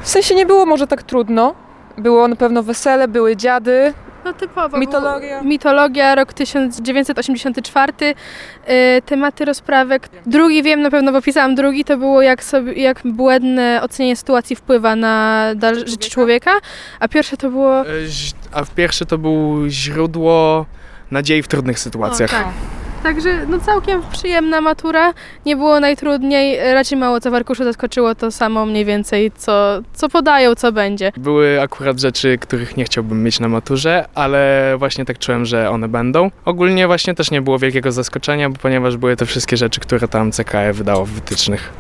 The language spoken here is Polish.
W sensie nie było może tak trudno. Było na pewno wesele, były dziady. No typowo. Mitologia. Rok 1984. Tematy rozprawek. Drugi wiem na pewno, bo pisałam drugi, to było jak błędne ocenienie sytuacji wpływa na życie człowieka. A pierwsze to było... A w pierwsze to było źródło nadziei w trudnych sytuacjach. Tak. Także no całkiem przyjemna matura, nie było najtrudniej, raczej mało co w arkuszu zaskoczyło, to samo mniej więcej co podają, co będzie. Były akurat rzeczy, których nie chciałbym mieć na maturze, ale właśnie tak czułem, że one będą. Ogólnie właśnie też nie było wielkiego zaskoczenia, ponieważ były te wszystkie rzeczy, które tam CKE wydało w wytycznych.